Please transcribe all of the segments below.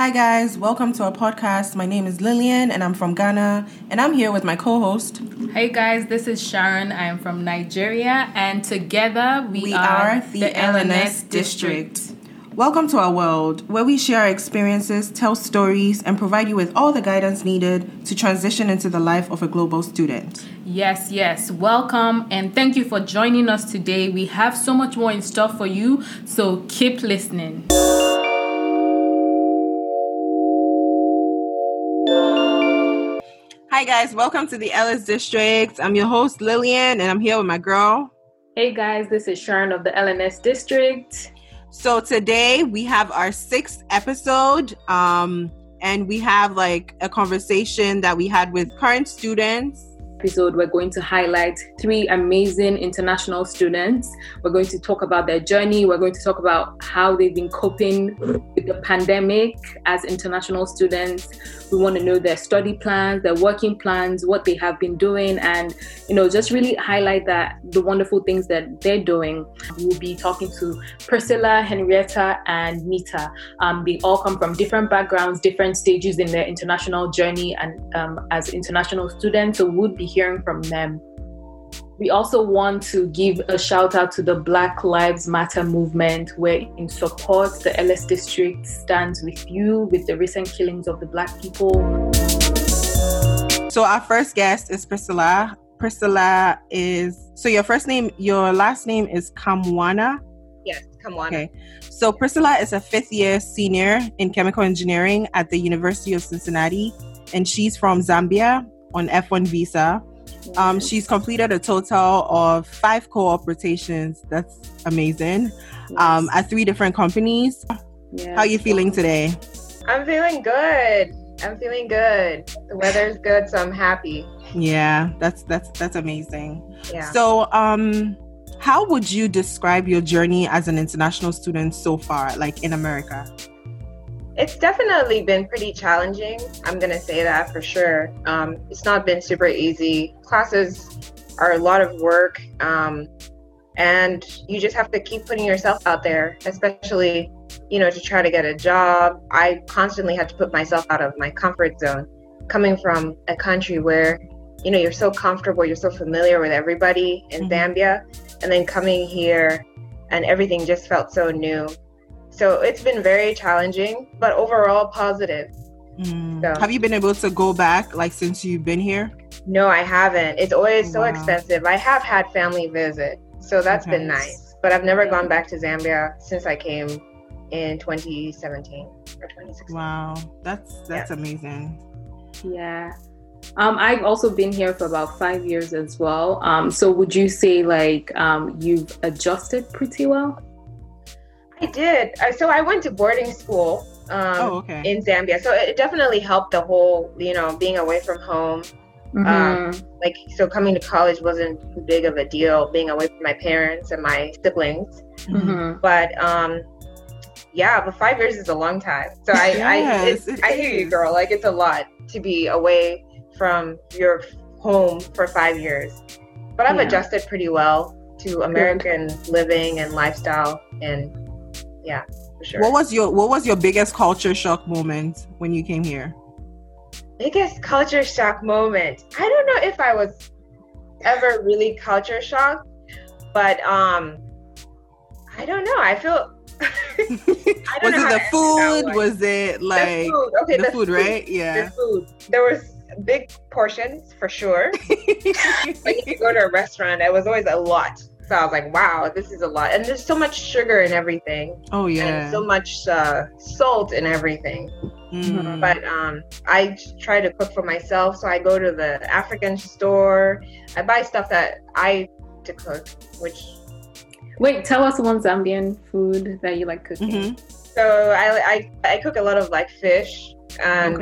Hi guys, welcome to our podcast. My name is Lillian and I'm from Ghana and I'm here with my co-host. Hey guys, this is Sharon. I am from Nigeria and together we are the LNS District. Welcome to our world where we share our experiences, tell stories, and provide you with all the guidance needed to transition into the life of a global student. Yes. Welcome and thank you for joining us today. We have so much more in store for you, so keep listening. Hi guys, welcome to the LS District. I'm your host Lillian and I'm here with my girl. Hey guys, this is Sharon of the LNS District. So today we have our 6th episode and we have like a conversation that we had with current students. Episode, we're going to highlight 3 amazing international students. We're going to talk about their journey. We're going to talk about how they've been coping with the pandemic as international students. We want to know their study plans, their working plans, what they have been doing, and just really highlight the wonderful things that they're doing. We'll be talking to Priscilla, Henrietta, and Nita. They all come from different backgrounds, different stages in their international journey, and as international students, so we'll be hearing from them. We also want to give a shout out to the Black Lives Matter movement, where in support the LS District stands with you with the recent killings of the Black people. So our first guest is Priscilla. Priscilla your last name is Kamwana? Yes, Kamwana. Okay. So Priscilla is a 5th year senior in chemical engineering at the University of Cincinnati, and she's from Zambia on F1 visa. She's completed a total of 5 co-op rotations. That's amazing. Yes. At 3 different companies. Yes. How are you feeling today? I'm feeling good. The weather's good, so I'm happy. Yeah, that's amazing. Yeah. So, how would you describe your journey as an international student so far, like in America? It's definitely been pretty challenging. I'm going to say that for sure. It's not been super easy. Classes are a lot of work, and you just have to keep putting yourself out there, especially, to try to get a job. I constantly had to put myself out of my comfort zone, coming from a country where, you're so comfortable, you're so familiar with everybody in Zambia, and then coming here and everything just felt so new. So it's been very challenging, but overall positive. So, have you been able to go back since you've been here? No, I haven't. It's always so expensive. I have had family visit, so that's been nice. But I've never gone back to Zambia since I came in 2017 or 2016. Wow, that's amazing. Yeah. I've also been here for about 5 years as well. So would you say you've adjusted pretty well? I did. So I went to boarding school in Zambia. So it definitely helped the whole, being away from home. So coming to college wasn't too big of a deal, being away from my parents and my siblings. But but 5 years is a long time. So I hear you, girl. It's a lot to be away from your home for 5 years. But I've adjusted pretty well to American living and lifestyle, and yeah, for sure. What was your biggest culture shock moment when you came here? Biggest culture shock moment. I don't know if I was ever really culture shocked, but I don't know. I feel was it the food? Was it the food? Okay, the food, right? Yeah. The food. There was big portions for sure. If you go to a restaurant, it was always a lot. So I was like, wow, this is a lot. And there's so much sugar in everything. Oh, yeah. And so much salt in everything. But I try to cook for myself. So I go to the African store. I buy stuff that I to cook, Wait, tell us one Zambian food that you like cooking. So I cook a lot of fish and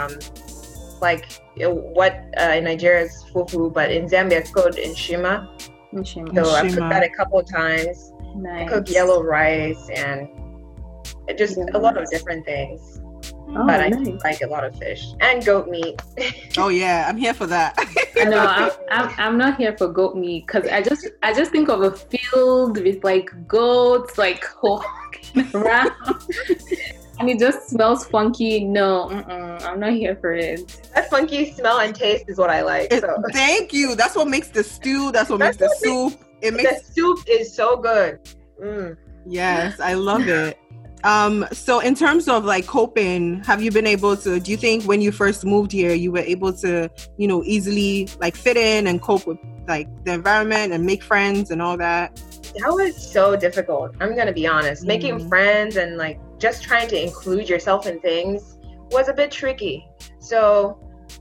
what in Nigeria is fufu, but in Zambia it's called nshima. So I've cooked that a couple of times. Nice. I cook yellow rice and just a lot of different things. But I like a lot of fish and goat meat. Oh yeah, I'm here for that. No, I'm not here for goat meat because I just think of a field with goats walking around. and it just smells funky. No, I'm not here for it. That funky smell and taste is what I like. Thank you. That's what makes the stew. That's what makes the soup. The soup is so good. Yes, I love it. So in terms of like coping, have you been able to, do you think when you first moved here, you were able to, easily like fit in and cope with like the environment and make friends and all that? That was so difficult. I'm going to be honest. Making friends and like just trying to include yourself in things was a bit tricky. So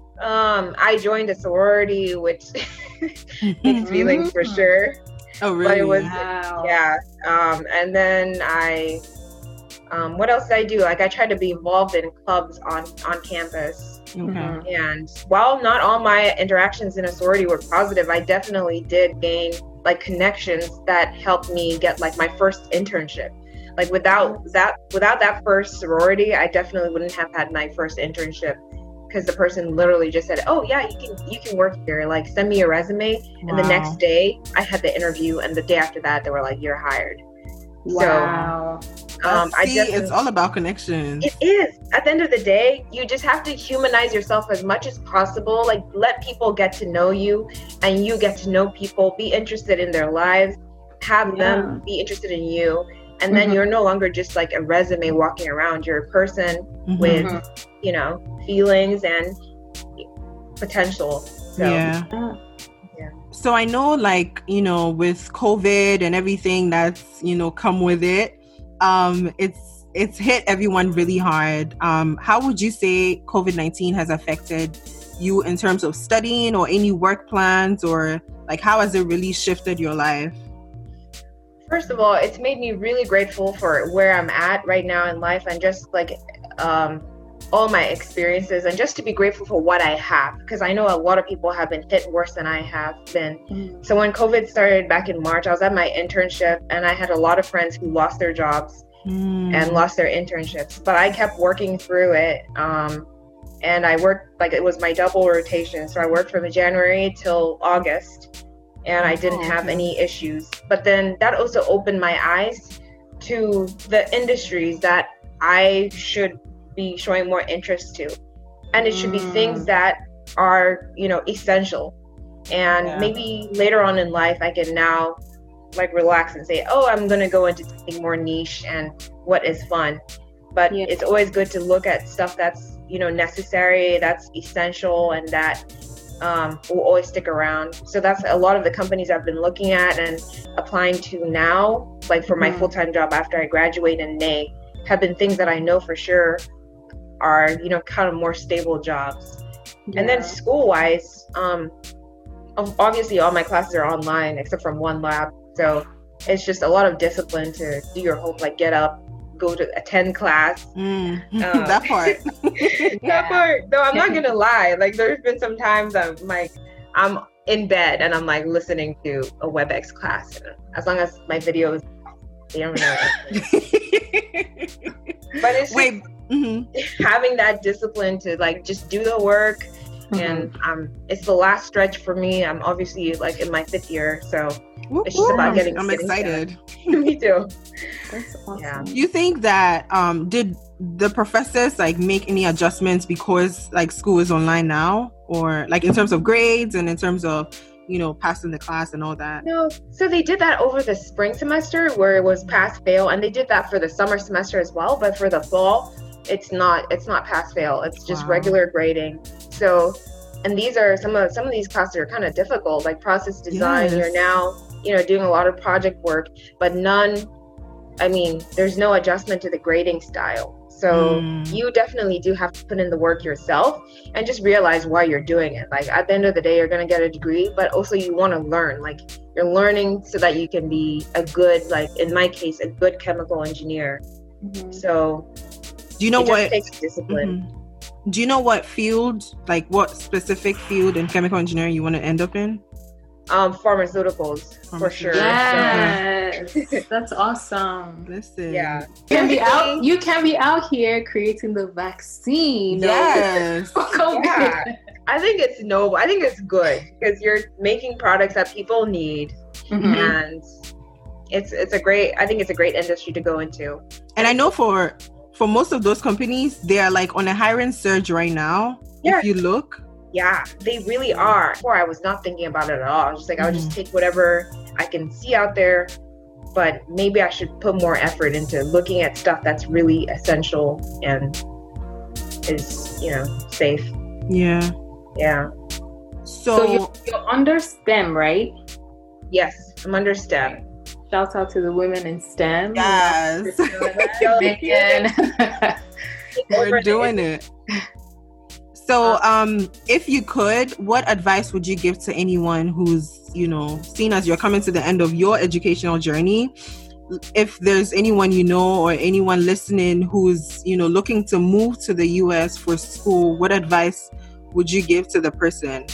I joined a sorority, which mixed feelings for sure. Oh, really? But it was, wow. yeah. And then what else did I do? Like I tried to be involved in clubs on campus. Okay. And while not all my interactions in a sorority were positive, I definitely did gain like connections that helped me get like my first internship. Like without that first sorority, I definitely wouldn't have had my first internship, because the person literally just said, "Oh yeah, you can work here. Like send me your resume." Wow. And the next day I had the interview, and the day after that they were like, "You're hired." Wow. So it's all about connections. It is. At the end of the day, you just have to humanize yourself as much as possible. Like let people get to know you, and you get to know people. Be interested in their lives. Have them be interested in you. And then you're no longer just like a resume walking around. You're a person with, feelings and potential. So, yeah. So I know like, with COVID and everything that's, come with it, it's hit everyone really hard. How would you say COVID-19 has affected you in terms of studying or any work plans, or like how has it really shifted your life? First of all, it's made me really grateful for where I'm at right now in life, and just like all my experiences, and just to be grateful for what I have, because I know a lot of people have been hit worse than I have been. So when COVID started back in March, I was at my internship, and I had a lot of friends who lost their jobs and lost their internships, but I kept working through it. And I worked, like it was my double rotation. So I worked from January till August, and I didn't have any issues. But then that also opened my eyes to the industries that I should be showing more interest to. And it should be things that are, essential. And maybe later on in life, I can now like relax and say, oh, I'm going to go into something more niche and what is fun. But it's always good to look at stuff that's, necessary, that's essential, and that will always stick around. So that's a lot of the companies I've been looking at and applying to now, like for my full-time job after I graduate in May, have been things that I know for sure are, kind of more stable jobs. And then school-wise, obviously all my classes are online except from one lab. So it's just a lot of discipline to do your whole, like get up, go to attend class. That part. That part. Though I'm not gonna lie, like there's been some times I'm in bed and I'm like listening to a WebEx class. And as long as my video is, they don't know. But it's having that discipline to like just do the work. And it's the last stretch for me. I'm obviously like in my 5th year, so it's just about getting. I'm excited. Me too. That's awesome. Yeah. You think that did the professors like make any adjustments because like school is online now, or like in terms of grades and in terms of passing the class and all that? No, so they did that over the spring semester where it was pass fail, and they did that for the summer semester as well. But for the fall, it's not pass fail. It's just regular grading. So, and these are some of these classes are kind of difficult, like process design. Yes. You're now, doing a lot of project work, but there's no adjustment to the grading style. So you definitely do have to put in the work yourself and just realize why you're doing it. Like at the end of the day, you're going to get a degree, but also you want to learn. Like you're learning so that you can be a good, like in my case, a good chemical engineer. So do you know what takes discipline? Do you know what field, like what specific field in chemical engineering you want to end up in? Pharmaceuticals, for sure. Yes, that's awesome. Listen, you can be out here creating the vaccine. Yes. I think it's noble. I think it's good because you're making products that people need, and it's a great industry to go into. And I know for for most of those companies, they are like on a hiring surge right now. Yeah. If you look. Yeah, they really are. Before, I was not thinking about it at all. I was just like, I would just take whatever I can see out there, but maybe I should put more effort into looking at stuff that's really essential and is, safe. Yeah. Yeah. So you're under STEM, right? Yes, I'm under STEM. Shout out to the women in STEM. Yes. We're doing it. So, if you could, what advice would you give to anyone who's, seeing as you're coming to the end of your educational journey? If there's anyone or anyone listening who's, looking to move to the US for school, what advice would you give to the person?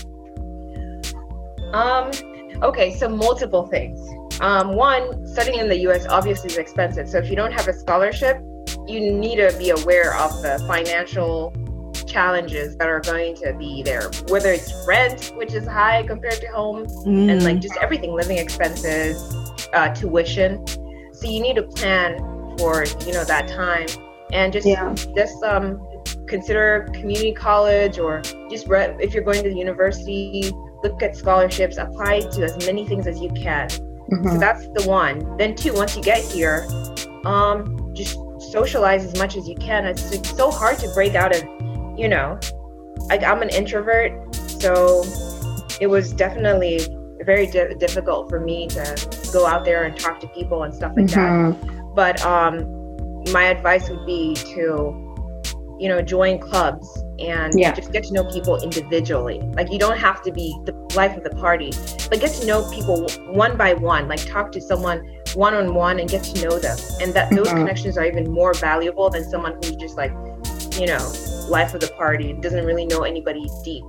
Okay, so multiple things. One, studying in the US obviously is expensive. So if you don't have a scholarship, you need to be aware of the financial challenges that are going to be there, whether it's rent, which is high compared to home, and like just everything, living expenses, tuition. So you need to plan for that time, and just consider community college, or just if you're going to the university, look at scholarships, apply to as many things as you can. So that's the one. Then two, once you get here, just socialize as much as you can. It's so hard to break out of, I'm an introvert, so it was definitely very difficult for me to go out there and talk to people and stuff like that. But my advice would be to, join clubs and just get to know people individually. Like, you don't have to be the life of the party, but get to know people one by one. Like, talk to someone one-on-one and get to know them. And that those connections are even more valuable than someone who's just like, life of the party, doesn't really know anybody deep.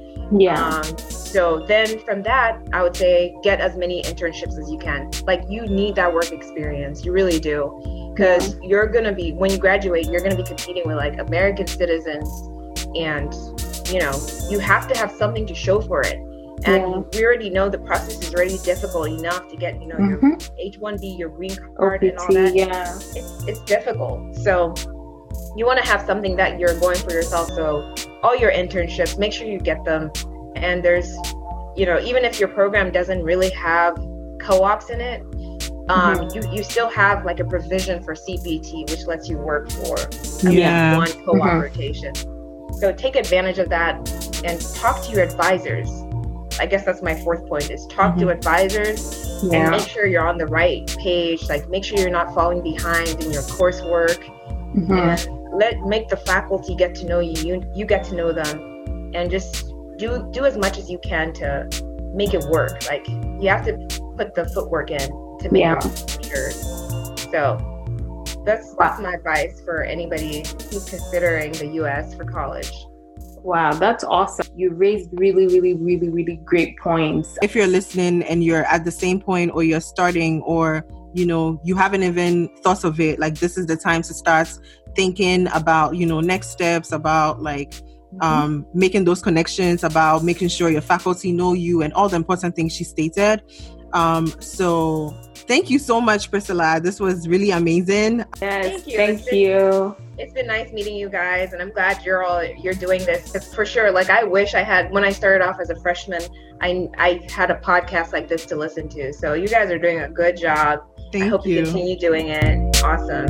So then from that, I would say get as many internships as you can. Like, you need that work experience. You really do. Because you're going to be, when you graduate, you're going to be competing with like American citizens, and, you have to have something to show for it. And we already know the process is already difficult enough to get, your H-1B, your green card, and all that. It's difficult. So you want to have something that you're going for yourself. So all your internships, make sure you get them. And there's, even if your program doesn't really have co-ops in it, you still have like a provision for CPT, which lets you work for one co-op rotation. So take advantage of that and talk to your advisors. I guess that's my fourth point, is talk to advisors and make sure you're on the right page. Like, make sure you're not falling behind in your coursework, and make the faculty get to know you. You get to know them, and just do as much as you can to make it work. Like, you have to put the footwork in to make it sure. So that's my advice for anybody who's considering the US for college. Wow, that's awesome. You raised really, really, really, really great points. If you're listening and you're at the same point, or you're starting, or, you haven't even thought of it, like, this is the time to start thinking about, next steps, about like, making those connections, about making sure your faculty know you, and all the important things she stated. So thank you so much, Priscilla. This was really amazing. Yes, thank you. It's been nice meeting you guys, and I'm glad you're doing this. It's for sure. Like, I wish I had, when I started off as a freshman, I had a podcast like this to listen to. So you guys are doing a good job. I hope you continue doing it. Awesome.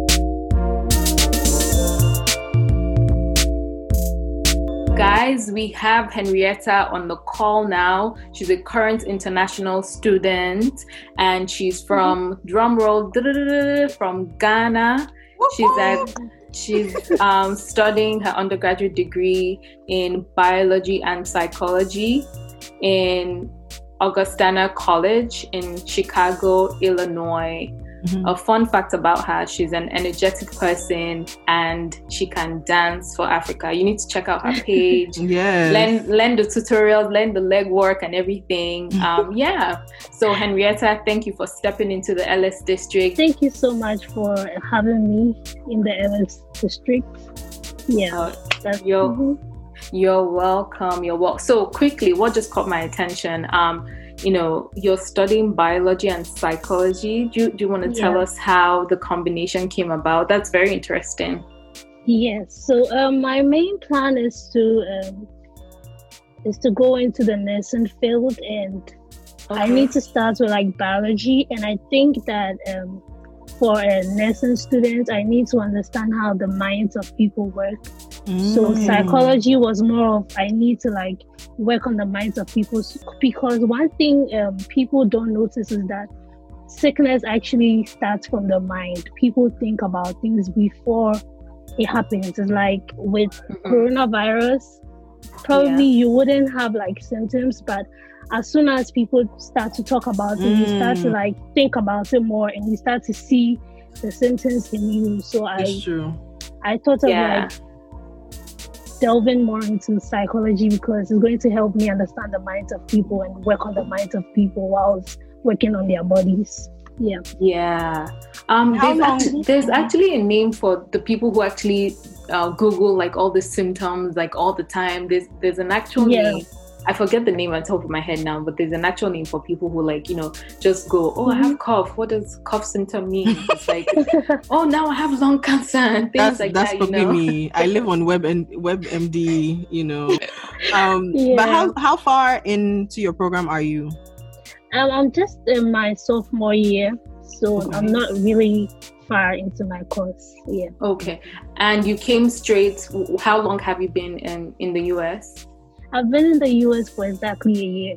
Guys, we have Henrietta on the call now. She's a current international student, and she's from drumroll from Ghana. She's studying her undergraduate degree in biology and psychology in Augustana College in Chicago, Illinois. A fun fact about her, she's an energetic person and she can dance for Africa. You need to check out her page. Learn the tutorials, learn the legwork and everything. So Henrietta, thank you for stepping into the Ellis District. Thank you so much for having me in the Ellis District. You're welcome. So quickly, what just caught my attention, you're studying biology and psychology. Do you want to tell us how the combination came about? That's very interesting. Yes. So my main plan is to go into the nursing field, and I need to start with like biology. And I think that for a nursing student, I need to understand how the minds of people work. So psychology was more of, I need to like work on the minds of people, because one thing people don't notice is that sickness actually starts from the mind. People think about things before it happens. It's like with coronavirus, probably you wouldn't have like symptoms, but as soon as people start to talk about it, you start to like think about it more, and you start to see the symptoms in you. So I thought of like delving more into psychology, because it's going to help me understand the minds of people and work on the minds of people while working on their bodies. There's actually a name for the people who actually Google like all the symptoms like all the time. There's an actual name. I forget the name on top of my head now, but there's an actual name for people who like, just go, I have cough. What does cough symptom mean? It's like, now I have lung cancer and things like that. That's probably me. I live on WebMD, But how far into your program are you? I'm just in my sophomore year, so I'm not really far into my course. Okay. And you came straight. How long have you been in the US? I've been in the US for exactly a year.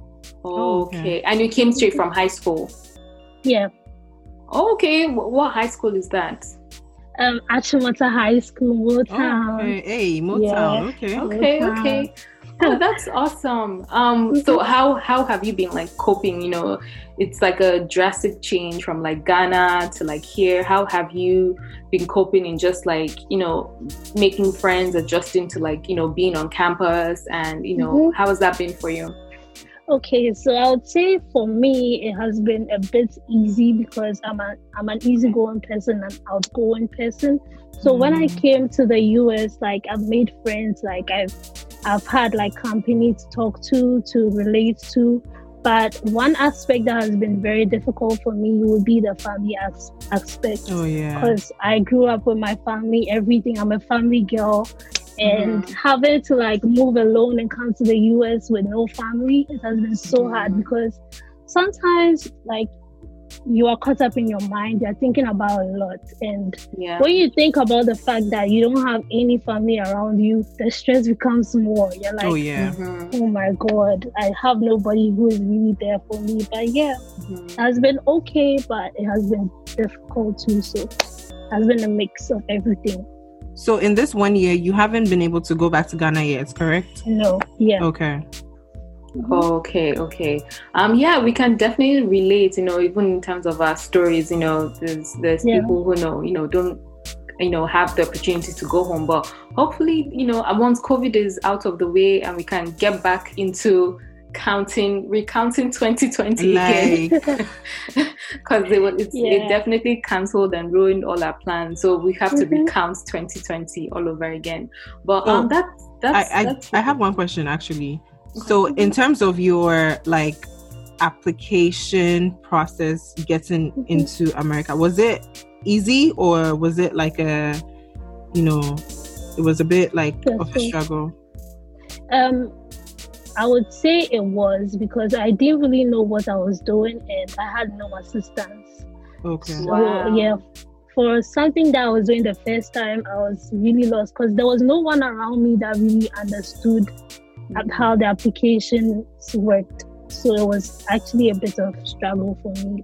Okay. And you came straight from high school? Yeah. Okay. What high school is that? Achimota High School, Motown. Okay. Hey, Motown. Okay. Oh, that's awesome. So how have you been like coping? It's like a drastic change from like Ghana to like here. How have you been coping in just like, making friends, adjusting to like, being on campus, and, how has that been for you? Okay, so I would say for me, it has been a bit easy because I'm an easygoing person, an outgoing person. So when I came to the US, like I've made friends, like I've had like company to talk to relate to. But one aspect that has been very difficult for me would be the family aspect. Oh yeah. Because I grew up with my family, everything. I'm a family girl. And having to like move alone and come to the US with no family, it has been so hard, because sometimes like you are caught up in your mind, you're thinking about a lot. And when you think about the fact that you don't have any family around you, the stress becomes more. You're like, oh my God, I have nobody who is really there for me. But it has been okay, but it has been difficult too. So it has been a mix of everything. So in this 1 year, you haven't been able to go back to Ghana yet, correct? No. Yeah. Okay. Okay. We can definitely relate, even in terms of our stories, there's people who don't have the opportunity to go home, but hopefully, once COVID is out of the way and we can get back into recounting 2020 again, because it definitely cancelled and ruined all our plans, so we have to recount 2020 all over again. But I have one question actually. So in terms of your like application process getting into America, was it easy, or was it like it was a bit like of a struggle? I would say it was, because I didn't really know what I was doing and I had no assistance. Okay. So for something that I was doing the first time, I was really lost, because there was no one around me that really understood how the applications worked. So it was actually a bit of struggle for me.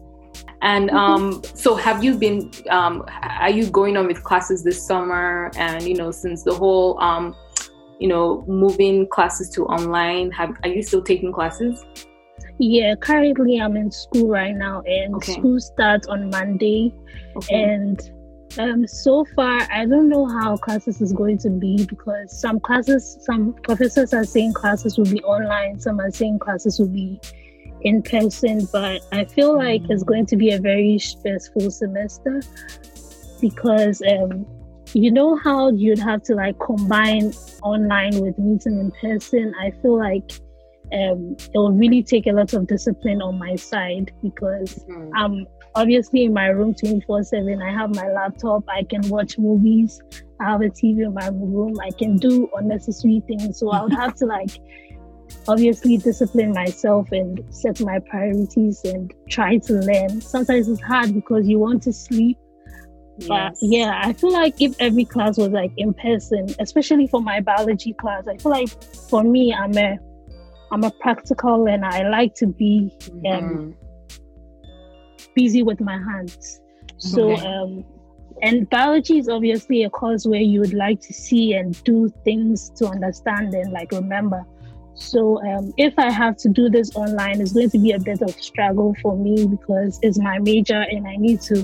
So have you been are you going on with classes this summer? And since the whole moving classes to online, are you still taking classes? Yeah, currently I'm in school right now, and school starts on Monday. And so far I don't know how classes is going to be, because some professors are saying classes will be online, some are saying classes will be in person, but I feel like it's going to be a very stressful semester, because you know how you'd have to like combine online with meeting in person. I feel like it will really take a lot of discipline on my side, because I'm obviously in my room 24/7. I have my laptop, I can watch movies, I have a TV in my room, I can do unnecessary things. So I would have to like obviously discipline myself and set my priorities and try to learn. Sometimes it's hard because you want to sleep. But yeah, I feel like if every class was like in person, especially for my biology class, I feel like for me, I'm a practical learner. I like to be busy with my hands. So and biology is obviously a course where you would like to see and do things to understand and like remember. So if I have to do this online, it's going to be a bit of struggle for me because it's my major and I need to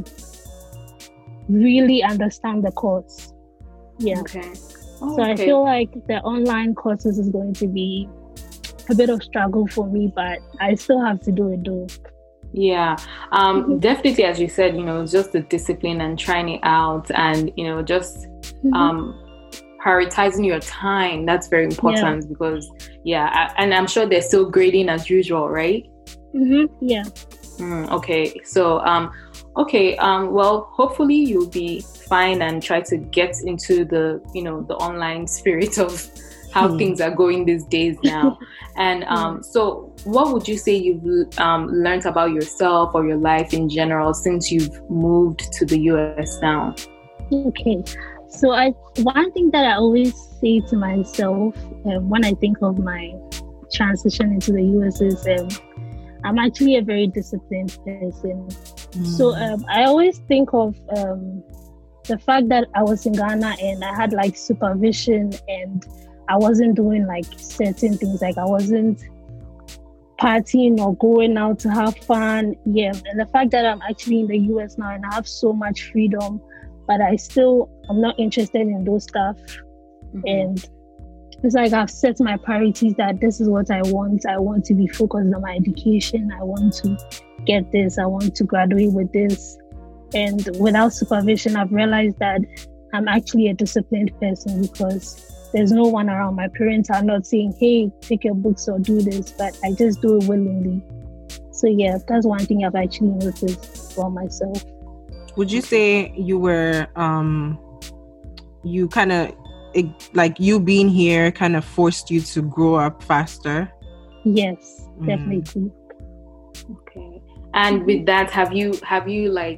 really understand the course. Yeah. So I feel like the online courses is going to be a bit of struggle for me, but I still have to do it though. Yeah, definitely, as you said, just the discipline and trying it out, and just prioritizing your time. That's very important because and I'm sure they're still grading as usual, right? Yeah. Okay, so well, hopefully you'll be fine and try to get into the the online spirit of how things are going these days now. And so what would you say you've learned about yourself or your life in general since you've moved to the US now? Okay, so one thing that I always say to myself when I think of my transition into the US is I'm actually a very disciplined person. So I always think of the fact that I was in Ghana and I had like supervision and I wasn't doing like certain things, like I wasn't partying or going out to have fun. Yeah, and the fact that I'm actually in the US now and I have so much freedom, but I'm not interested in those stuff. And it's like I've set my priorities that this is what I want. I want to be focused on my education. I want to get this. I want to graduate with this. And without supervision, I've realized that I'm actually a disciplined person because there's no one around. My parents are not saying, hey, take your books or do this, but I just do it willingly. So yeah, that's one thing I've actually noticed for myself. Would you say you were, you kind of, like you being here kind of forced you to grow up faster? Yes, definitely. Okay. And with that, have you like,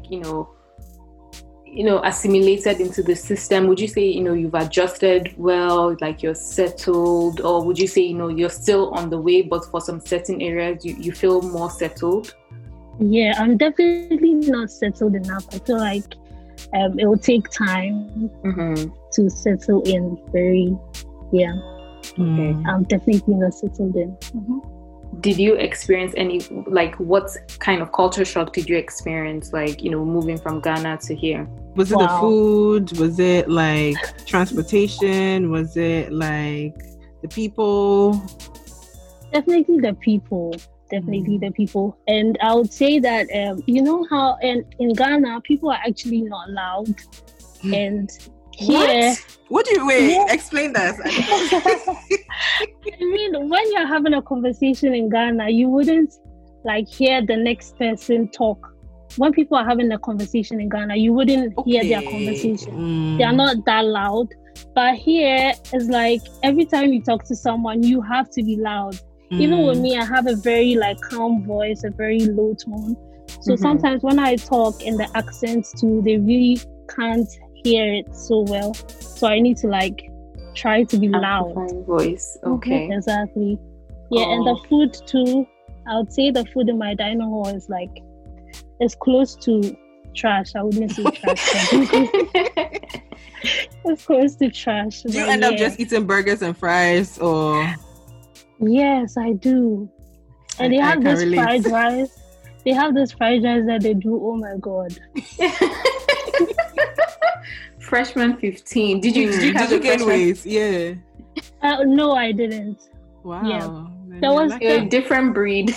assimilated into the system? Would you say, you've adjusted well, like you're settled, or would you say, you're still on the way, but for some certain areas, you feel more settled? Yeah, I'm definitely not settled enough. I feel like it will take time to settle in I'm definitely not settled in. Did you experience any, like, what kind of culture shock did you experience, like, moving from Ghana to here? Was it the food? Was it like transportation? Was it like the people? Definitely the people. The people. And I would say that, how in Ghana, people are actually not loud. And here... What do you wait? Yeah. Explain that. I mean, when you're having a conversation in Ghana, you wouldn't like hear the next person talk. When people are having a conversation in Ghana, you wouldn't hear their conversation. They are not that loud. But here, it's like every time you talk to someone, you have to be loud. Even with me, I have a very like calm voice, a very low tone. So sometimes when I talk in the accents too, they really can't hear it so well. So I need to like try to be loud. Voice. Okay. Exactly. Yeah, and the food too. I would say the food in my dining hall is like it's close to trash. I wouldn't say trash. It's close to trash. Do you end up just eating burgers and fries or? Yes, I do. And they have this fried rice. They have this fried rice that they do. Oh my God. Freshman 15. Did you gain weight? Yeah. No, I didn't. Wow. Yeah. There was a different breed.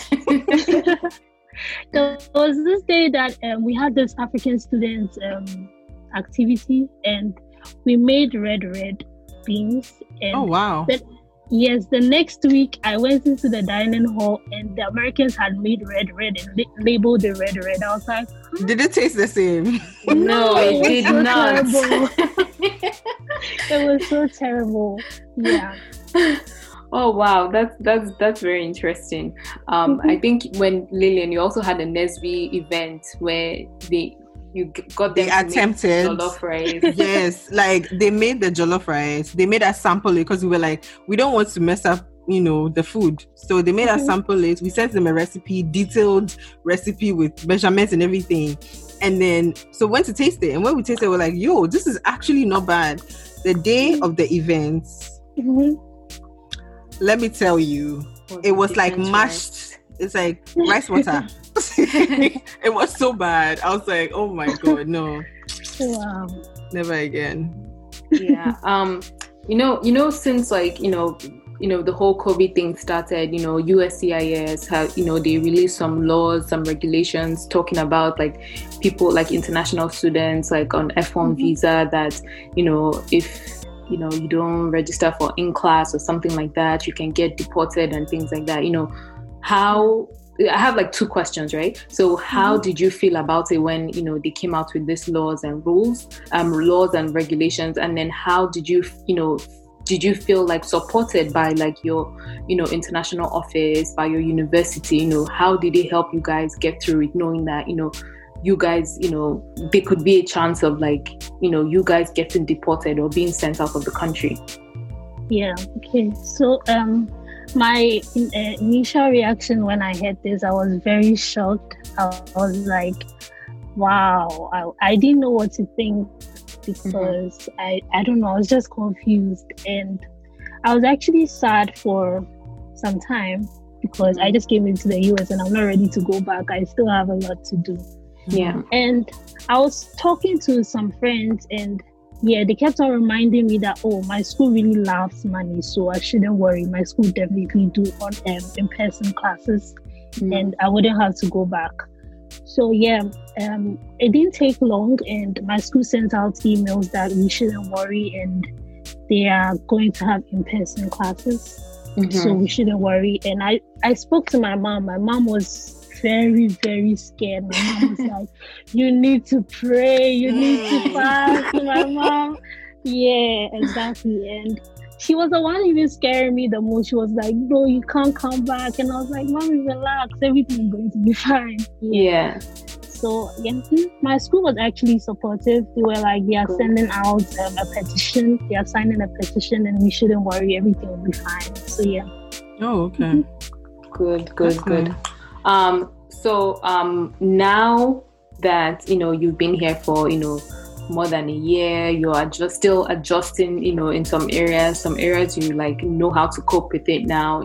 There was this day that we had this African student activity, and we made red beans. And oh wow! Yes, the next week I went into the dining hall and the Americans had made red and labeled the red. I was like, did it taste the same? No, it did so not. It was so terrible. Yeah. Oh wow, that's very interesting. I think when Lillian, you also had a Nesby event where you got them they attempted jollof rice. Yes, like they made the jollof rice. They made us sample it because we were like, we don't want to mess up, the food. So they made us sample it. We sent them a detailed recipe with measurements and everything. And then, so went to taste it. And when we tasted it, we're like, yo, this is actually not bad. The day of the event, let me tell you, it was like mashed. It's like rice water. It was so bad. I was like, oh my God, no. Wow. Never again. Yeah. Since like, the whole COVID thing started, USCIS have, they released some laws, some regulations talking about like people like international students like on F1 visa that, if you don't register for in-class or something like that, you can get deported and things like that. I have like two questions, right? So how did you feel about it when, they came out with these laws and rules, laws and regulations? And then how did you feel like supported by like your, international office, by your university? How did it help you guys get through it, knowing that, you guys, there could be a chance of like, you guys getting deported or being sent out of the country? Yeah. Okay. So, my initial reaction when I heard this, I was very shocked. I was like, wow, I didn't know what to think because I don't know, I was just confused. And I was actually sad for some time because I just came into the US and I'm not ready to go back. I still have a lot to do. Yeah. And I was talking to some friends and they kept on reminding me that, my school really loves money, so I shouldn't worry. My school definitely do on in-person classes and I wouldn't have to go back. So it didn't take long and my school sent out emails that we shouldn't worry and they are going to have in-person classes. So we shouldn't worry. And I spoke to my mom. My mom was very, very scared. My mom was like, you need to pray, you need to fast. My mom, yeah, exactly. And she was the one even scaring me the most. She was like, no, you can't come back. And I was like, Mommy, relax, everything is going to be fine. Yeah. So my school was actually supportive. They were like, they are sending out a petition. They are signing a petition and we shouldn't worry, everything will be fine. So yeah. Oh, okay. Good. So now that you've been here for more than a year, you are just still adjusting in some areas you like know how to cope with it now.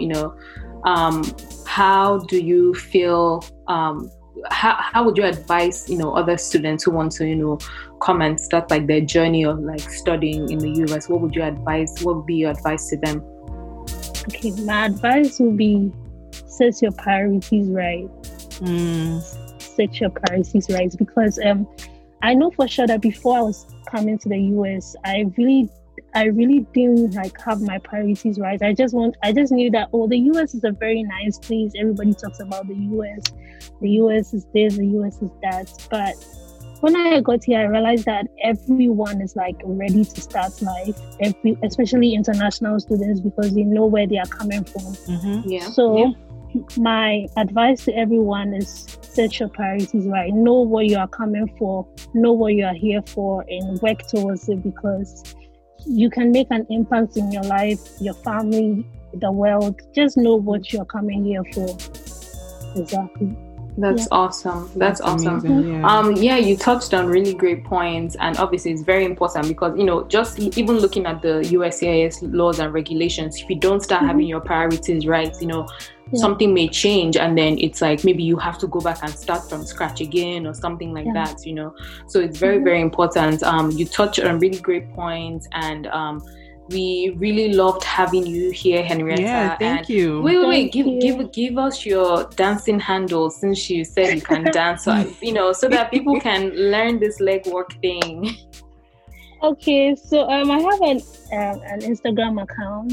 How do you feel? How would you advise other students who want to come and start like their journey of like studying in the US? What would be your advice to them? Okay, my advice would be set your priorities right. Set your priorities right, because I know for sure that before I was coming to the US, I really didn't like have my priorities right. I just knew that the US is a very nice place. Everybody talks about the US. The US is this, the US is that. But when I got here, I realized that everyone is like ready to start life. Especially international students, because they know where they are coming from. Yeah. So my advice to everyone is set your priorities right. Know what you are coming for, know what you are here for, and work towards it, because you can make an impact in your life, your family, the world. Just know what you're coming here for. Exactly. That's awesome. That's awesome. Amazing, you touched on really great points, and obviously it's very important because just even looking at the USCIS laws and regulations, if you don't start having your priorities right, something may change, and then it's like maybe you have to go back and start from scratch again or something like that. So it's very, very important. You touched on really great points, and we really loved having you here, Henrietta. Yeah, thank you. Wait, give us your dancing handle, since you said you can dance, so that people can learn this legwork thing. Okay, so I have an Instagram account.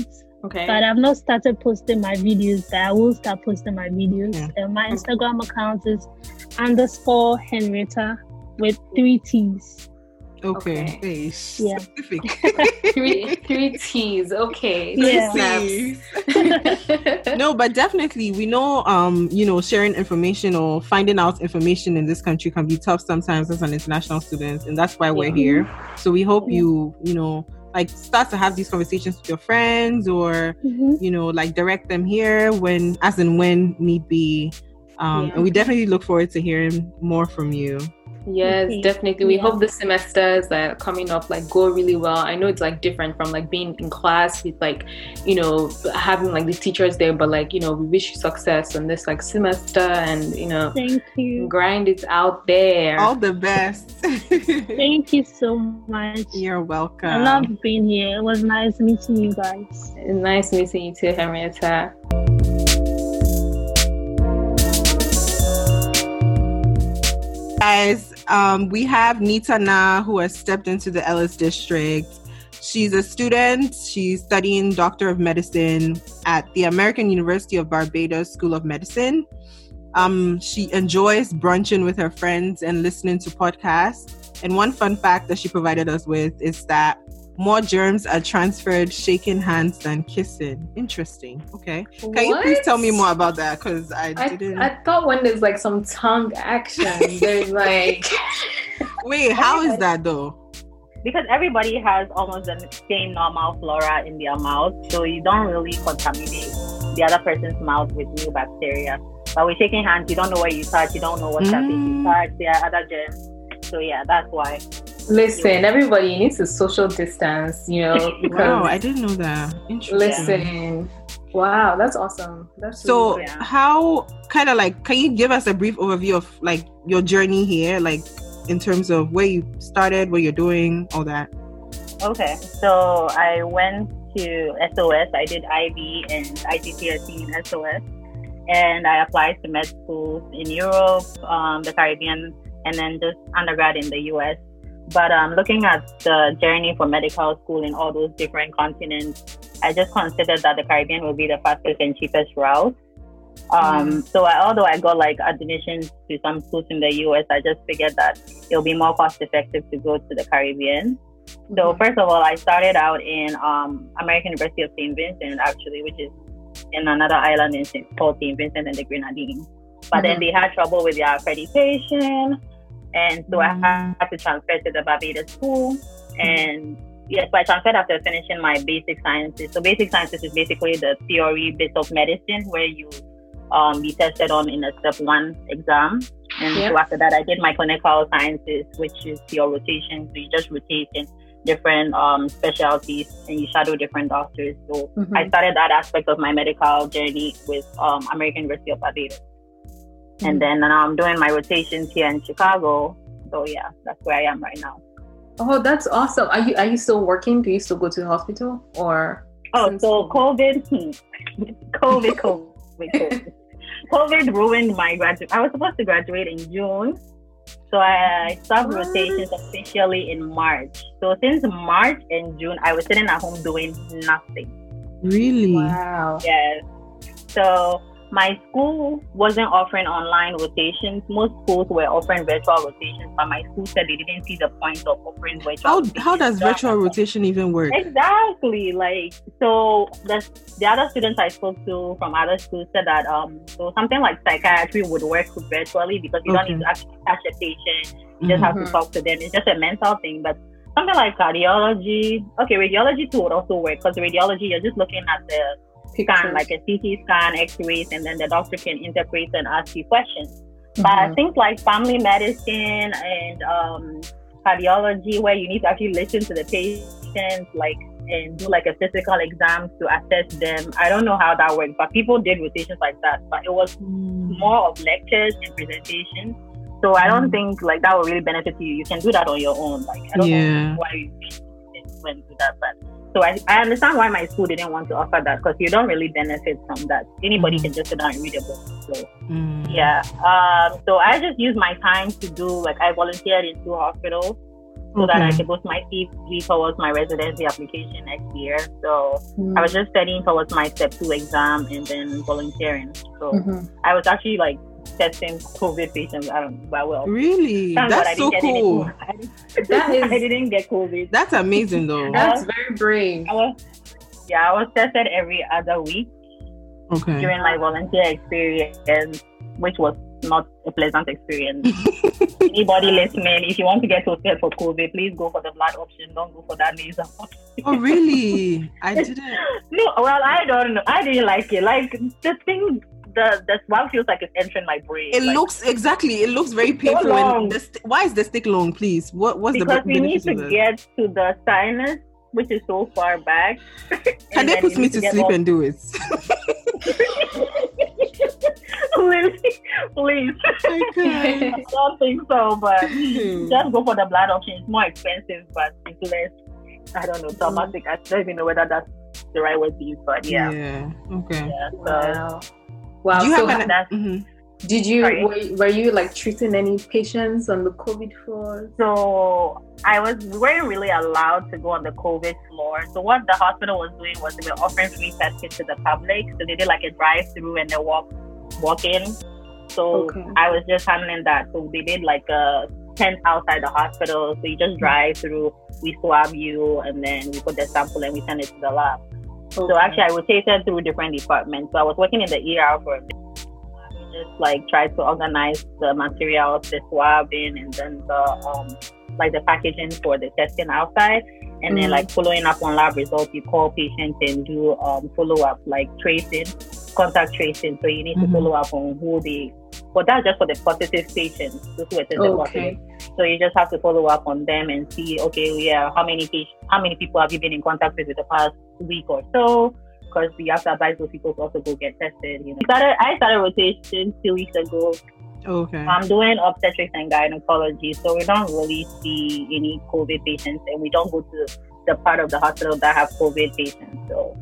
Okay. But I've not started posting my videos, but I will start posting my videos. Yeah. And my Instagram account is _ Henrietta with 3 T's. Okay. Hey, Yeah. specific. three T's. Okay. Yeah. No, but definitely we know sharing information or finding out information in this country can be tough sometimes as an international student, and that's why we're here. So we hope you like start to have these conversations with your friends or like direct them here when need be. And we definitely look forward to hearing more from you. Yes, definitely. We hope the semesters that are coming up like go really well. I know it's like different from like being in class with like, having like the teachers there, but like, we wish you success on this like semester and, Thank you. grind it out there. All the best. Thank you so much. You're welcome. I love being here. It was nice meeting you guys. Nice meeting you too, Henrietta. Guys, we have Nita Na, who has stepped into the Ellis District. She's a student. She's studying Doctor of Medicine at the American University of Barbados School of Medicine. She enjoys brunching with her friends and listening to podcasts. And one fun fact that she provided us with is that more germs are transferred shaking hands than kissing. Interesting. Okay. Can you please tell me more about that? Because I didn't. I thought when there's like some tongue action, there's like. Wait, how is that though? Because everybody has almost the same normal flora in their mouth, so you don't really contaminate the other person's mouth with new bacteria. But with shaking hands, you don't know where you touch, you don't know what surface you touch, there are other germs. So yeah, that's why. Listen, everybody needs to social distance, because wow, I didn't know that. Interesting. Listen, wow, that's awesome. That's so really cool. How kind of like, can you give us a brief overview of like your journey here, like in terms of where you started, what you're doing, all that? Okay, so I went to SOS. I did IB and IGCSE in SOS, and I applied to med schools in Europe, the Caribbean, and then just undergrad in the US. But looking at the journey for medical school in all those different continents, I just considered that the Caribbean would be the fastest and cheapest route. So although I got like admissions to some schools in the US, I just figured that it'll be more cost effective to go to the Caribbean. So first of all, I started out in American University of St. Vincent, actually, which is in another island called St. Vincent and the Grenadines. But then they had trouble with their accreditation. And so I had to transfer to the Barbados school. And yes, so I transferred after finishing my basic sciences. So basic sciences is basically the theory bit of medicine where you be tested on in a step 1 exam. And so after that, I did my clinical sciences, which is your rotation. So you just rotate in different specialties and you shadow different doctors. So I started that aspect of my medical journey with American University of Barbados. And then now I'm doing my rotations here in Chicago. So yeah, that's where I am right now. Oh, that's awesome. Are you still working? Do you still go to the hospital or? Oh, so COVID ruined my graduate. I was supposed to graduate in June. So I stopped rotations officially in March. So since March and June, I was sitting at home doing nothing. Really? Wow. Yes. So my school wasn't offering online rotations. Most schools were offering virtual rotations, but my school said they didn't see the point of offering virtual rotations. How does virtual rotation even work? Exactly. Like, so the other students I spoke to from other schools said that so something like psychiatry would work virtually because you don't need to actually touch a patient. You just have to talk to them. It's just a mental thing. But something like cardiology, radiology too would also work because radiology, you're just looking at the scan, like a CT scan, X-rays, and then the doctor can interpret and ask you questions. But things like family medicine and cardiology, where you need to actually listen to the patients, like, and do like a physical exam to assess them. I don't know how that works, but people did rotations like that. But it was more of lectures and presentations. So I don't think like that will really benefit you. You can do that on your own. Like, I don't know why you went to that, but. So I understand why my school didn't want to offer that because you don't really benefit from that. Anybody can just sit down and read a book. So so I just used my time to do, like, I volunteered in 2 hospitals. so that I can boost my CV towards my residency application next year. So I was just studying towards my step 2 exam and then volunteering. So I was actually like testing COVID patients. I don't know, but well. Really? That's so cool. I didn't get COVID. That's amazing though. That's very brave. I was tested every other week during my volunteer experience, which was not a pleasant experience. Anybody listening, if you want to get tested for COVID, please go for the blood option. Don't go for that nasal option. Oh, really? I didn't. No, well, I don't know. I didn't like it. Like the thing, the swab feels like it's entering my brain. It looks very painful. So why is the stick long, please? What's because the benefit? Because we need to get to the sinus, which is so far back. Can they put me to sleep and do it? Please. Okay. I don't think so, but just go for the blood option. It's more expensive, but it's less, I don't know, traumatic. I don't even know whether that's the right word to use, but yeah. Okay. Yeah, so, wow. Do you so have did you were you like treating any patients on the COVID floor? So we weren't really allowed to go on the COVID floor. So what the hospital was doing was they were offering free testing to the public. So they did like a drive-through and they walk in. So I was just handling that. So they did like a tent outside the hospital. So you just drive through, we swab you, and then we put the sample and we send it to the lab. So actually I rotated through different departments. So I was working in the ER for a bit. Just like try to organize the materials, the swabbing, and then the packaging for the testing outside, and then like following up on lab results. You call patients and do follow up, like tracing, contact tracing. So you need to follow up on but that's just for the positive patients, those who attended the hospital. So you just have to follow up on them and see, how many people have you been in contact with the past week or so? Because you have to advise those people to also go get tested. I started rotation 2 weeks ago. I'm doing obstetrics and gynecology, so we don't really see any COVID patients, and we don't go to the part of the hospital that have COVID patients. So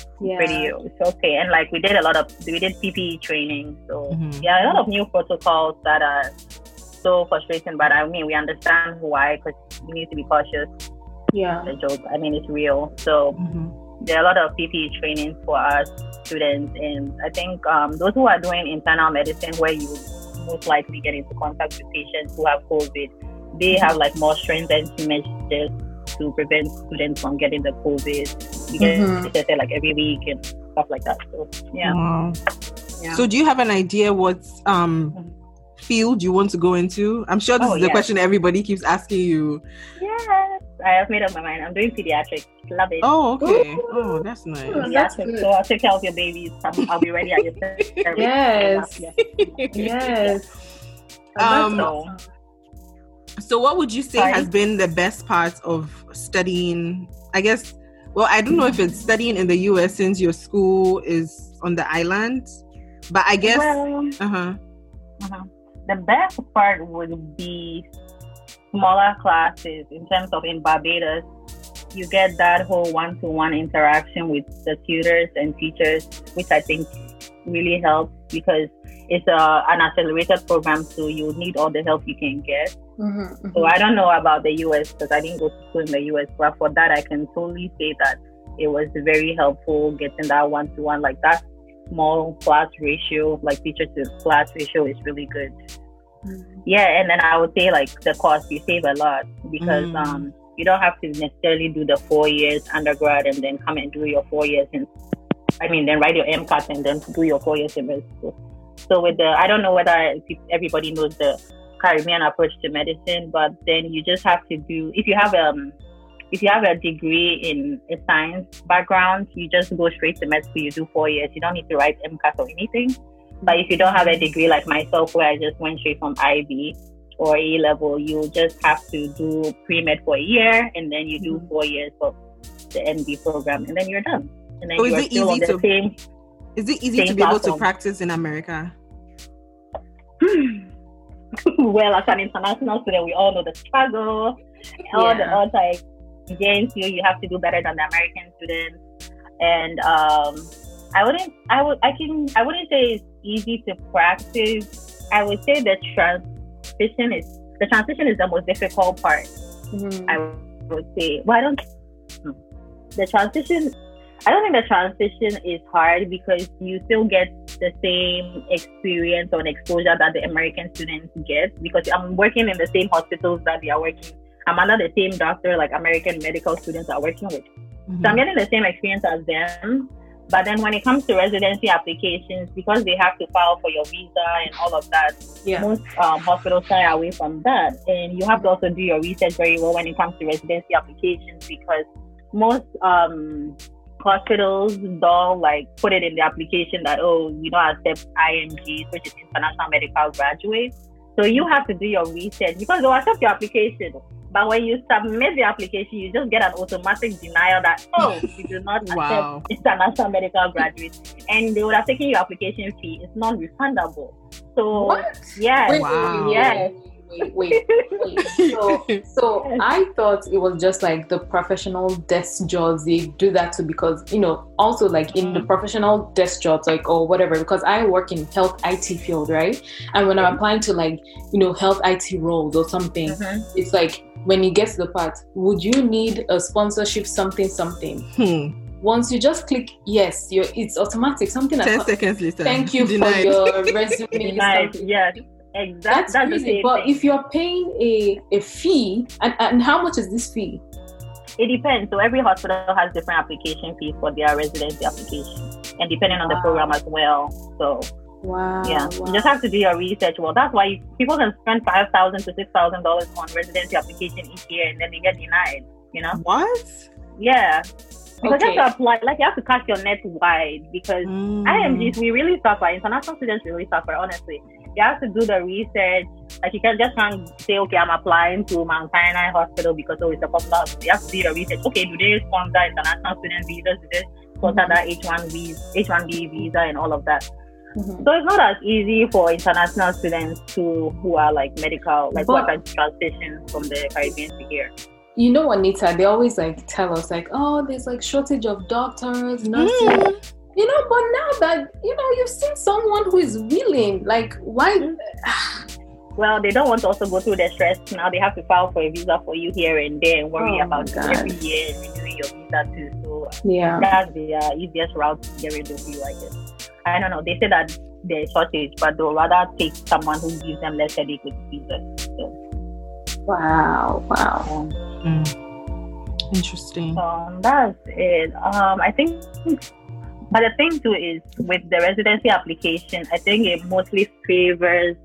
it's okay. And like we did PPE training. So a lot of new protocols that are so frustrating. But I mean, we understand why, because you need to be cautious. Yeah, the joke. I mean, it's real. So. There are a lot of PPE training for our students, and I think those who are doing internal medicine, where you most likely get into contact with patients who have COVID, they have like more stringent measures to prevent students from getting the COVID. You get tested like every week and stuff like that. So yeah. So do you have an idea what field you want to go into? I'm sure this is the question everybody keeps asking you. Yes, I have made up my mind. I'm doing pediatrics. Love it. Oh, okay. Oh, that's nice. Pediatrics. So I'll take care of your babies. I'll be ready at your service. Yes. So what would you say has been the best part of studying? I guess, well, I don't know if it's studying in the US since your school is on the island, but I guess the best part would be smaller classes. In terms of in Barbados, you get that whole one-to-one interaction with the tutors and teachers, which I think really helps because it's an accelerated program, so you need all the help you can get. So I don't know about the US because I didn't go to school in the US, but for that I can totally say that it was very helpful getting that one-to-one, like that small class ratio, like teacher to class ratio is really good. And then I would say like the cost, you save a lot because you don't have to necessarily do the 4 years undergrad and then come and do your 4 years then write your MCAT and then do your 4 years in med school. So with I don't know whether everybody knows the Caribbean approach to medicine, but then you just have to do, if you have a degree in a science background, you just go straight to med school, you do 4 years, you don't need to write MCAT or anything. But if you don't have a degree like myself, where I just went straight from IB or A level, you just have to do pre-med for a year, and then you do 4 years of the MD program, and then you're done. And then is it easy to be able to practice in America? Well, as an international student, we all know the struggle, all the odds are against you. You have to do better than the American students, and I wouldn't say it's easy to practice. I would say the transition is the most difficult part I would say, well, the transition, I don't think the transition is hard because you still get the same experience or exposure that the American students get, because I'm working in the same hospitals that they are working. I'm under the same doctor like American medical students are working with. So I'm getting the same experience as them. But then when it comes to residency applications, because they have to file for your visa and all of that, most hospitals shy away from that. And you have to also do your research very well when it comes to residency applications, because most hospitals don't like put it in the application that, oh, we don't accept IMGs, which is international medical graduates. So you have to do your research because they'll accept your application. But when you submit the application, you just get an automatic denial that, oh, you do not accept international medical graduates. And they would have taken your application fee. It's non-refundable. So, what? Yes. Wait. So I thought it was just like the professional desk jobs they do that to, because, you know, also like in the professional desk jobs, like, or whatever, because I work in health IT field, right? And when I'm applying to like, you know, health IT roles or something, it's like, when you get to the part, would you need a sponsorship something? Once you just click yes, it's automatic. Something 10 seconds later. Thank you for your resume. Yes, exactly. That's crazy. The same but thing. if you're paying a fee, and how much is this fee? It depends. So every hospital has different application fees for their residency application, and depending on the program as well. So. Wow. Yeah, you just have to do your research. Well, that's why people can spend $5,000 to $6,000 on residency application each year, and then they get denied. You know what? Yeah, because you have to apply. Like you have to cast your net wide, because IMGs, we really suffer. International students really suffer. Honestly, you have to do the research. Like you can't say, okay, I'm applying to Mount Sinai Hospital because it's a popular hospital. You have to do your research. Okay, do they sponsor international student visas? Do they sponsor that H1B visa and all of that? So it's not as easy for international students who are like medical, like who are trying to transition from the Caribbean to here. You know, Anita, they always like tell us like, oh, there's like shortage of doctors, nurses. You know, but now that, you know, you've seen someone who is willing, like, why? Well, they don't want to also go through the stress. Now they have to file for a visa for you here and there and worry about it every year and renewing your visa too. So that's the easiest route to get rid of you, I guess. I don't know. They say that there's shortage, but they'll rather take someone who gives them less headache with visa. So. Wow. Interesting. So that's it. I think, but the thing too is with the residency application, I think it mostly favors.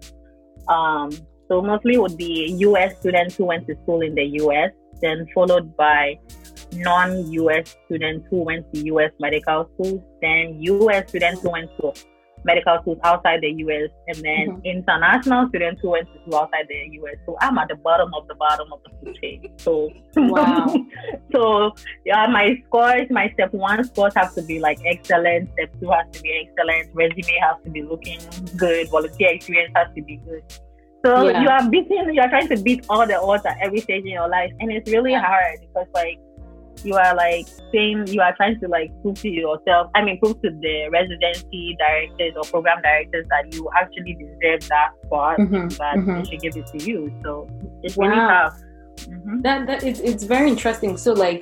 So mostly would be U.S. students who went to school in the U.S., then followed by non-U.S. students who went to U.S. medical schools, then U.S. students who went to medical schools outside the U.S., and then international students who went to school outside the U.S. So I'm at the bottom of the food chain. So wow. So my scores, my step 1 scores have to be like excellent. Step 2 has to be excellent. Resume has to be looking good. Volunteer experience has to be good. So you are trying to beat all the odds at every stage in your life, and it's really hard because like you are like saying you are trying to like prove to yourself, prove to the residency directors or program directors that you actually deserve that spot, that they should give it to you. So it's really tough. That it's very interesting. So like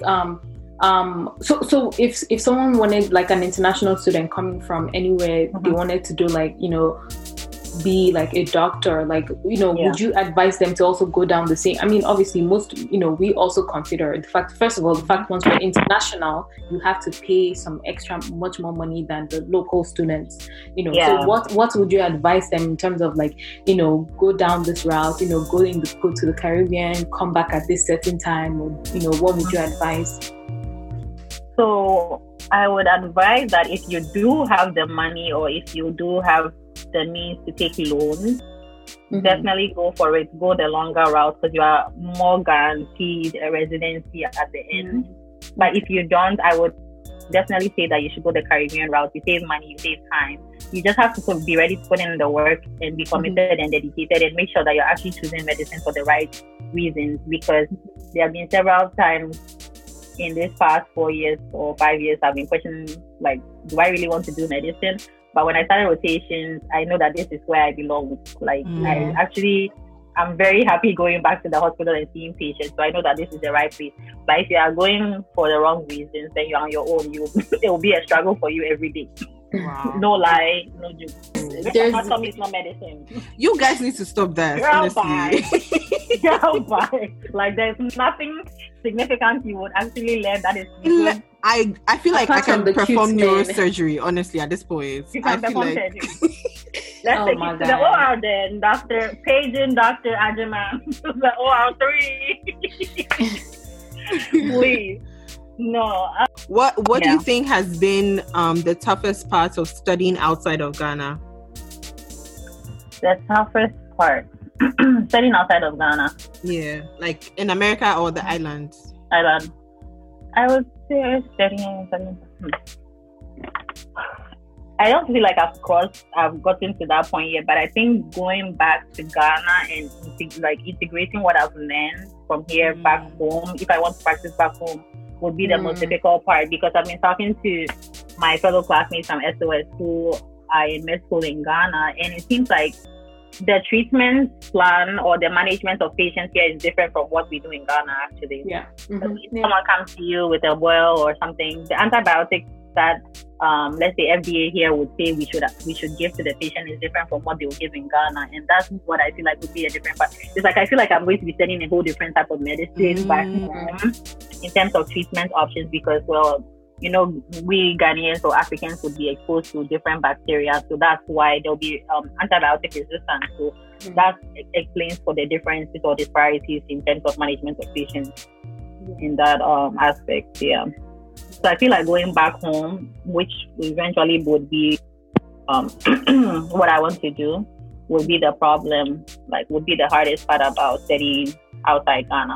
so if someone wanted, like an international student coming from anywhere, they wanted to do like, you know, be like a doctor, like, you know, would you advise them to also go down the same? I mean, obviously most, you know, we also consider the fact, first of all, the fact once you're international, you have to pay some extra, much more money than the local students, you know. So what would you advise them in terms of like, you know, go down this route, you know, go to the Caribbean, come back at this certain time, or, you know, what would you advise? So I would advise that if you do have the money, or if you do have the means to take loans, definitely go for it. Go the longer route, because you are more guaranteed a residency at the end. But if you don't, I would definitely say that you should go the Caribbean route. You save money, you save time. You just have to be ready to put in the work and be committed and dedicated, and make sure that you're actually choosing medicine for the right reasons, because there have been several times in this past 4 years or 5 years I've been questioning, like, do I really want to do medicine? But when I started rotations, I know that this is where I belong. Like, I actually I'm very happy going back to the hospital and seeing patients. So I know that this is the right place. But if you are going for the wrong reasons, then you're on your own. It will be a struggle for you every day. Wow. No lie, no joke. It's not medicine. You guys need to stop that. Girl, honestly. Girl, bye. Like there's nothing significant you would actually learn that is good. I feel like Apart I can from the perform cute men. neurosurgery, honestly, at this point. You can I feel perform like surgery. Let's take my it to the God. OR then. Dr. Paging, Dr. Ajima, the OR 3. Please. No. what do Yeah. you think has been the toughest part of studying outside of Ghana? The toughest part. Studying outside of Ghana. Yeah, like in America or the islands. Island. I would say studying. I don't feel like I've gotten to that point yet, but I think going back to Ghana and integrating what I've learned from here back home, if I want to practice back home, would be the most difficult part, because I've been talking to my fellow classmates from SOS who are in med school in Ghana, and it seems like the treatment plan or the management of patients here is different from what we do in Ghana, actually. Yeah. If someone comes to you with a boil or something, the antibiotics that let's say FDA here would say we should give to the patient is different from what they will give in Ghana, and that's what I feel like would be a different part. It's like I feel like I'm going to be studying a whole different type of medicine back home in terms of treatment options, because we Ghanaians or Africans would be exposed to different bacteria, so that's why there'll be antibiotic resistance. So that explains for the differences or disparities in terms of management of patients in that aspect. Yeah. So I feel like going back home, which eventually would be what I want to do, would be the problem, would be the hardest part about studying outside Ghana.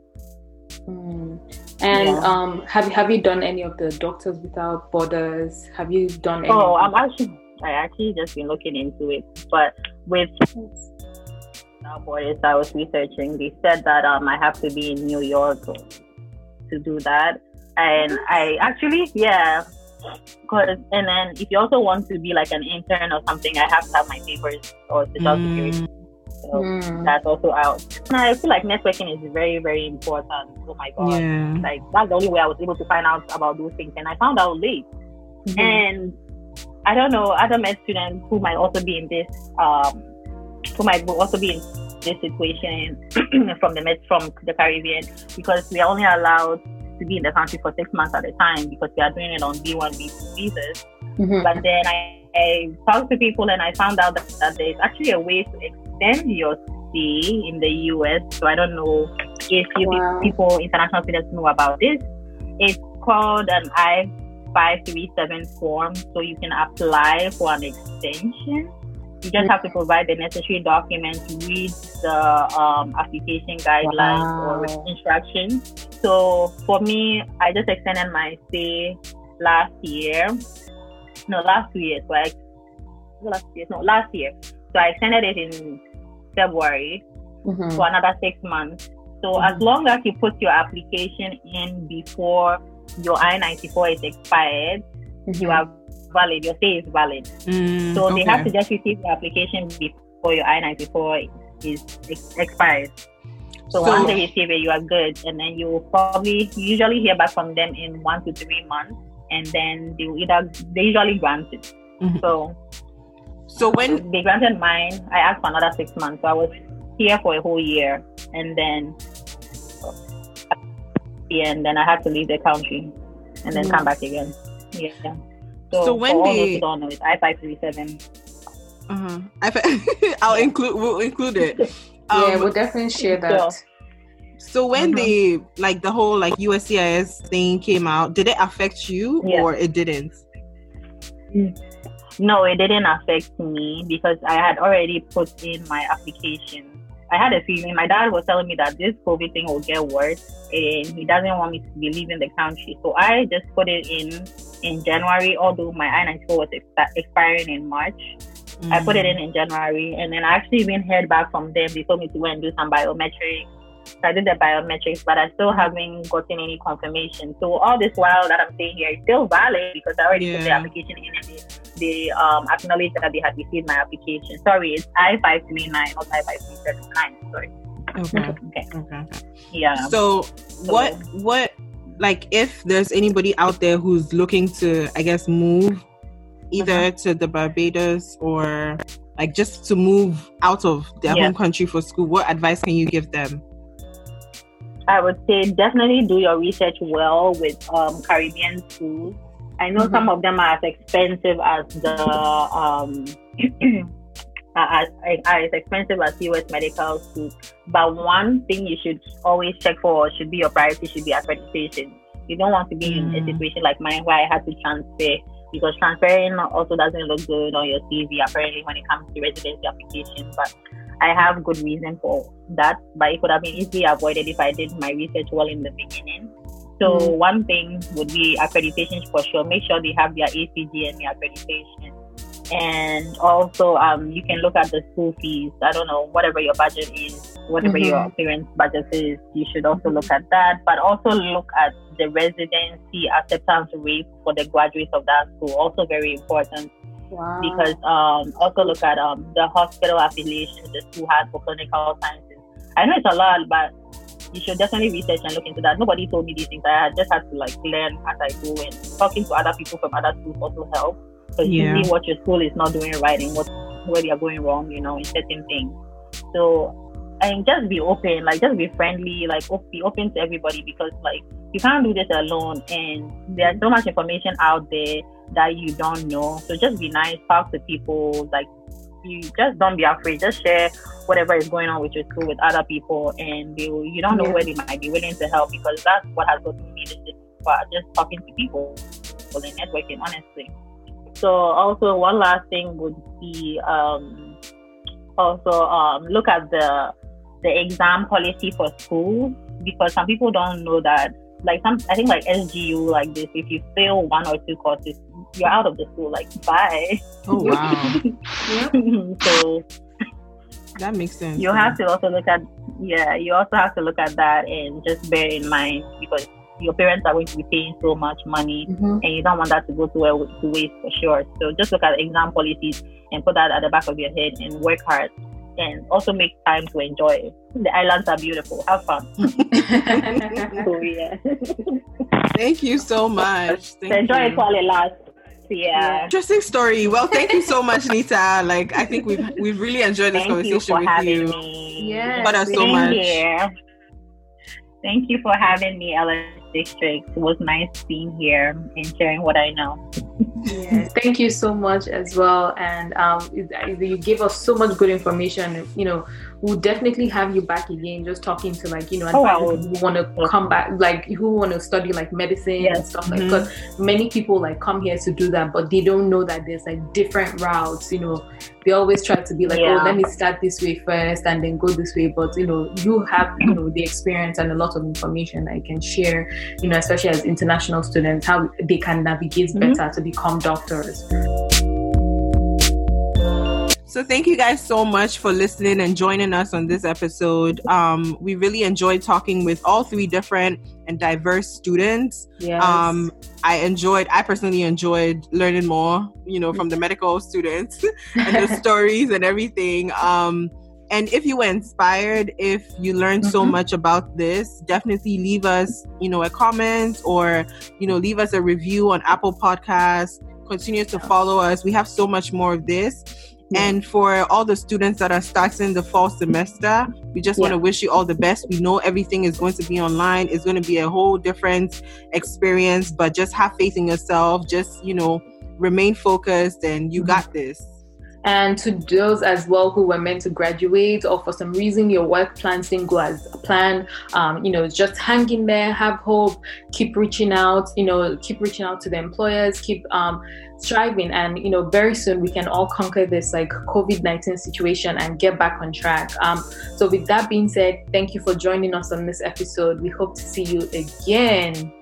And have you done any of the Doctors Without Borders? Have you done any? Oh, I actually just been looking into it, but with Without Borders, I was researching. They said that I have to be in New York to do that. And I actually, and then if you also want to be like an intern or something, I have to have my papers or social security. So that's also out. And I feel like networking is very, very important. Oh my God. Yeah. Like that's the only way I was able to find out about those things. And I found out late. And I don't know, other med students who might also be in this, situation from the Caribbean, because we are only allowed to be in the country for 6 months at a time because we are doing it on B1, B2 visas. But then I talked to people and I found out that there's actually a way to extend your stay in the US. So I don't know if people, international students, know about this. It's called an I-537 form. So you can apply for an extension. You just have to provide the necessary documents, read the application guidelines or instructions. So for me, I just extended my stay last year. Last year. So I extended it in February for another 6 months. So as long as you put your application in before your I-94 is expired, you are valid, your stay is valid. So they have to just receive the application before your I-94 is expired. So once they receive it, you are good, and then you usually hear back from them in 1 to 3 months, and then they usually grant it. So when they granted mine, I asked for another 6 months. So I was here for a whole year, and then I had to leave the country and then come back again. Yeah. So when they don't know, it's I-537. we'll include it. We'll definitely share that. So when they the whole USCIS thing came out, did it affect you or it didn't? No, it didn't affect me because I had already put in my application. I had a feeling. My dad was telling me that this COVID thing will get worse and he doesn't want me to be leaving the country. So I just put it in January, although my I-94 was expiring in March. I put it in January, and then I actually even heard back from them. They told me to go and do some biometrics. So I did the biometrics, but I still haven't gotten any confirmation. So all this while that I'm staying here is still valid because I already put the application in and they acknowledged that they had received my application. Sorry, it's I-539, not I-5379. Sorry. Okay. Yeah. So what like if there's anybody out there who's looking to, I guess, move either to the Barbados or like just to move out of their home country for school, what advice can you give them? I would say definitely do your research well with Caribbean schools. I know some of them are as expensive as the as expensive as US medical schools. But one thing you should always check for should be your priority, should be accreditation. You don't want to be in a situation like mine where I had to transfer, because transferring also doesn't look good on your CV apparently when it comes to residency application. But I have good reason for that, but it could have been easily avoided if I did my research well in the beginning. So one thing would be accreditation for sure. Make sure they have their ACGME accreditation. And also, you can look at the school fees. I don't know, whatever your budget is, whatever your parents' budget is, you should also look at that. But also look at the residency acceptance rate for the graduates of that school. Also very important. Wow. Because also look at the hospital affiliations the school has for clinical sciences. I know it's a lot, but you should definitely research and look into that. Nobody told me these things. I just had to learn as I go, and talking to other people from other schools also helps. Because you see what your school is not doing right and where they are going wrong, in certain things. So, and just be open, just be friendly, be open to everybody, because you can't do this alone, and there's so much information out there that you don't know. So just be nice, talk to people, you just don't be afraid. Just share whatever is going on with your school with other people, and you don't know where they might be willing to help, because that's what has gotten me this far, just talking to people and networking, honestly. So also one last thing would be look at the exam policy for schools, because some people don't know that. I think SGU this, if you fail one or two courses, you're out of the school. Bye. Oh wow. So that makes sense. You have to also look at that, and just bear in mind, because your parents are going to be paying so much money, and you don't want that to go to waste for sure. So just look at exam policies and put that at the back of your head and work hard. And also make time to enjoy. The islands are beautiful. Have fun. So, yeah. Thank you so much. Enjoy it while it lasts. Yeah. Interesting story. Well, thank you so much, Nita. I think we've really enjoyed this conversation with you. Yes. Thank you so much. Here. Thank you for having me, LS District. It was nice being here and sharing what I know. Yes, thank you so much as well. And you gave us so much good information. We'll definitely have you back again, just talking to advisors who want to come back, who want to study medicine and stuff because many people come here to do that, but they don't know that there's different routes. They always try to be let me start this way first and then go this way. But you have the experience and a lot of information that you can share. Especially as international students, how they can navigate better to become doctors. So thank you guys so much for listening and joining us on this episode. We really enjoyed talking with all three different and diverse students. Yes. I personally enjoyed learning more, from the medical students and the stories and everything. And if you were inspired, if you learned so much about this, definitely leave us, a comment or, leave us a review on Apple Podcasts. Continue to follow us. We have so much more of this. And for all the students that are starting the fall semester, we just want to wish you all the best. We know everything is going to be online. It's going to be a whole different experience, but just have faith in yourself. Just, remain focused, and you got this. And to those as well who were meant to graduate, or for some reason your work plans didn't go as planned, just hang in there, have hope, keep reaching out to the employers, keep striving, and very soon we can all conquer this COVID-19 situation and get back on track. So with that being said, thank you for joining us on this episode. We hope to see you again.